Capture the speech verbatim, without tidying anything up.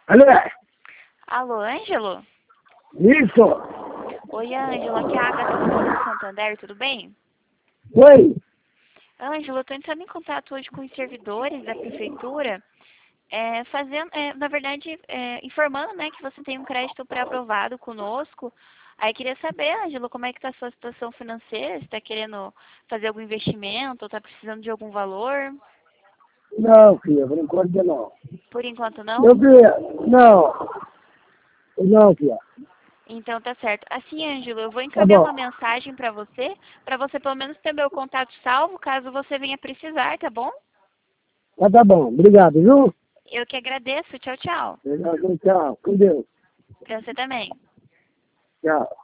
Alô? Alô, Ângelo? Isso? Oi, Ângelo, aqui é a Agatha do Banco Santander, tudo bem? Oi? Ângelo, eu estou entrando em contato hoje com os servidores da prefeitura, é, fazendo, é, na verdade, é, informando, né, que você tem um crédito pré-aprovado conosco. Aí queria saber, Ângelo, como é que está a sua situação financeira, se está querendo fazer algum investimento ou está precisando de algum valor? Não, filha, por enquanto não. Por enquanto Meu não? filho, não. Não, filha. Então tá certo. Assim, Ângelo, eu vou Tá encaminhar bom. uma mensagem para você, para você pelo menos ter meu contato salvo, caso você venha precisar, tá bom? Tá, tá bom. Obrigado, viu? Eu que agradeço. Tchau, tchau. Obrigado, tchau. Com Deus. Pra você também. Tchau.